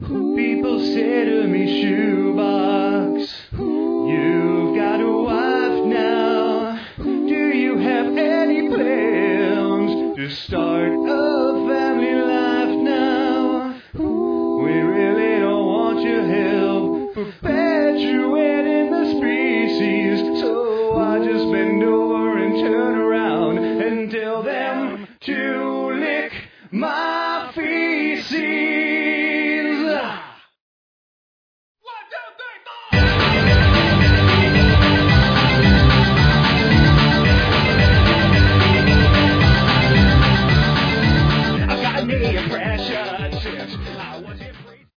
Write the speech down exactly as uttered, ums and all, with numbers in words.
People say to me, Shoebox, you've got a wife now. Do you have any plans to start a family life now? We really